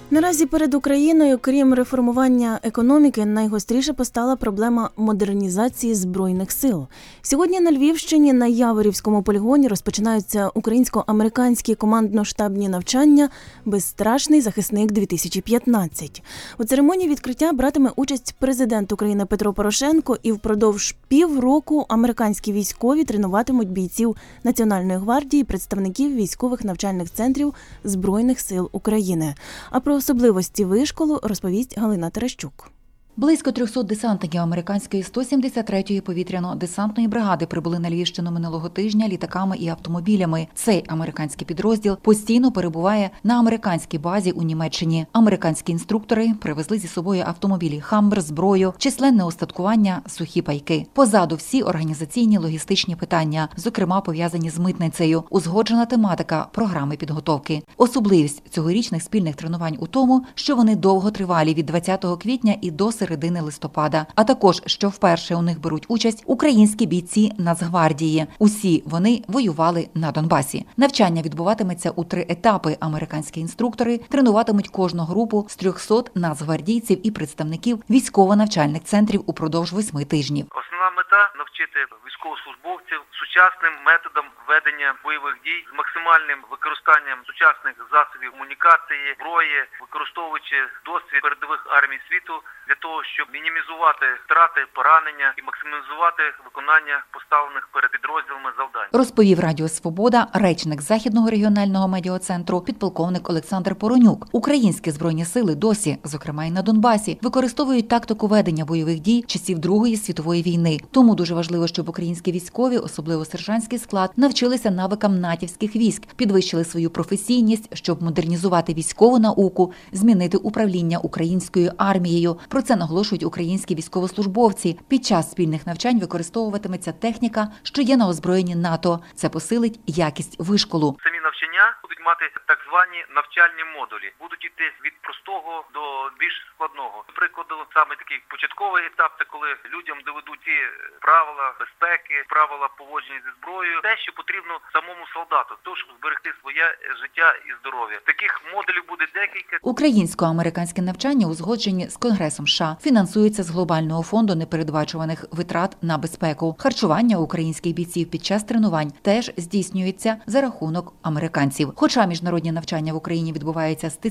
Наразі перед Україною, крім реформування економіки, найгостріше постала проблема модернізації Збройних сил. Сьогодні на Львівщині на Яворівському полігоні розпочинаються українсько-американські командно-штабні навчання «Безстрашний захисник-2015». У церемонії відкриття братиме участь президент України Петро Порошенко, і впродовж півроку американські військові тренуватимуть бійців Національної гвардії, представників військових навчальних центрів Збройних сил України. А про особливості вишколу розповість Галина Терещук. Близько 300 десантників американської 173-ї повітряно-десантної бригади прибули на Львівщину минулого тижня літаками і автомобілями. Цей американський підрозділ постійно перебуває на американській базі у Німеччині. Американські інструктори привезли зі собою автомобілі «Хаммер», зброю, численне устаткування, сухі пайки. Позаду всі організаційні логістичні питання, зокрема пов'язані з митницею, узгоджена тематика програми підготовки. Особливість цьогорічних спільних тренувань у тому, що вони довготривалі від 20 квітня і до середини листопада, а також, що вперше у них беруть участь українські бійці Нацгвардії. Усі вони воювали на Донбасі. Навчання відбуватиметься у 3 етапи. Американські інструктори тренуватимуть кожну групу з 300 нацгвардійців і представників військово-навчальних центрів упродовж 8 тижнів. Основна мета – навчити військовослужбовців сучасним методам ведення бойових дій з максимальним використанням сучасних засобів комунікації, зброї, використовуючи досвід передових армій світу для того, щоб мінімізувати втрати, поранення і максимізувати виконання поставлених перед підрозділами завдань. Розповів Радіо Свобода речник Західного регіонального медіоцентру підполковник Олександр Поронюк. Українські збройні сили досі, зокрема і на Донбасі, використовують тактику ведення бойових дій часів Другої світової війни. Тому дуже важливо, щоб українські військові, особливо сержантський склад, навчилися навикам натівських військ, підвищили свою професійність, щоб модернізувати військову науку, змінити управління українською армією. Про це наголошують українські військовослужбовці. Під час спільних навчань використовуватиметься техніка, що є на озброєнні НАТО. Це посилить якість вишколу. Самі навчання будуть мати так звані навчальні модулі. Будуть йти від простого до більш складного. До прикладу, саме такий початковий етап – це коли людям доведуть ті правила безпеки, правила поводження зі зброєю, те, що потрібно самому солдату, то щоб зберегти своє життя і здоров'я. Таких модулів буде декілька. Українсько-американське навчання, узгоджені з Конгресом США, фінансується з глобального фонду непередбачуваних витрат на безпеку. Харчування українських бійців під час тренувань теж здійснюється за рахунок американців. Хоча міжнародні навчання в Україні відбуваються з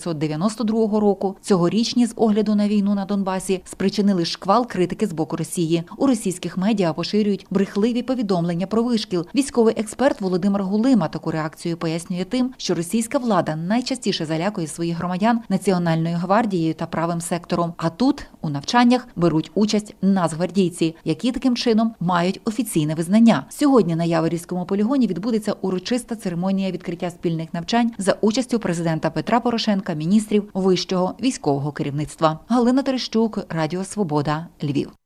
1992 року, цьогорічні з огляду на війну на Донбасі спричинили шквал критики з боку Росії. У російських медіа поширюють брехливі повідомлення про вишкіл. Військовий експерт Володимир Гулима таку реакцію пояснює тим, що російська влада найчастіше залякує своїх громадян Національною гвардією та правим сектором. А тут у навчаннях беруть участь нацгвардійці, які таким чином мають офіційне визнання. Сьогодні на Яворівському полігоні відбудеться урочиста церемонія відкриття спільних навчань за участю президента Петра Порошенка, міністрів вищого військового керівництва. Галина Терещук, Радіо Свобода, Львів.